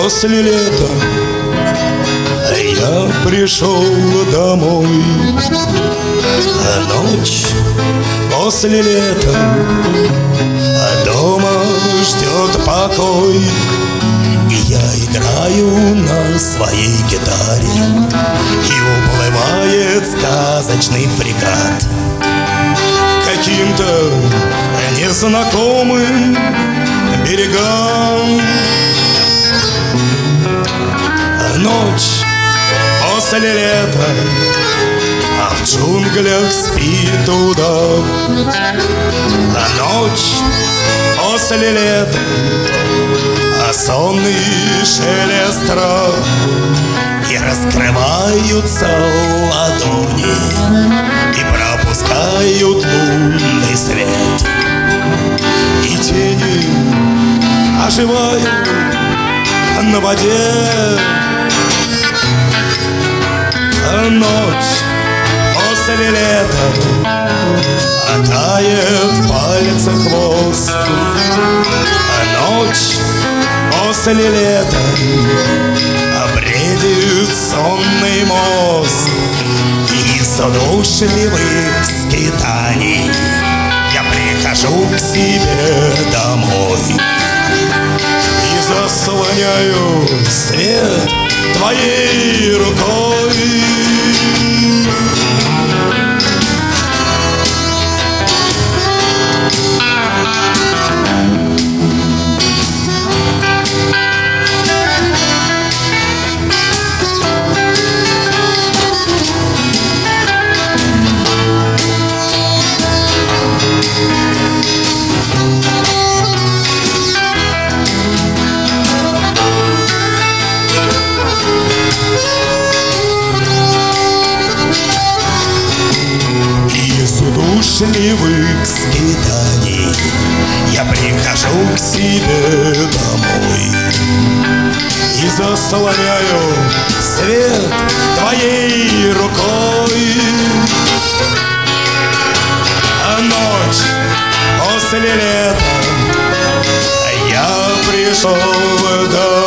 После лета я пришел домой. Ночь после лета, дома ждет покой. И я играю на своей гитаре, и уплывает сказочный фрегат каким-то незнакомым берегам. Ночь после лета, а в джунглях спит удав. Ночь после лета, а сонный шелест трав. И раскрываются ладони, и пропускают лунный свет. И тени оживают на воде. Ночь после лета, тает в пальцах воск. Ночь после лета, бредит сонный мозг. И из удушливых скитаний я прихожу к себе домой и заслоняю свет твоей рукой. Удушливых скитаний я прихожу к себе домой и заслоняю свет твоей рукой. Ночь после лета, я пришел домой.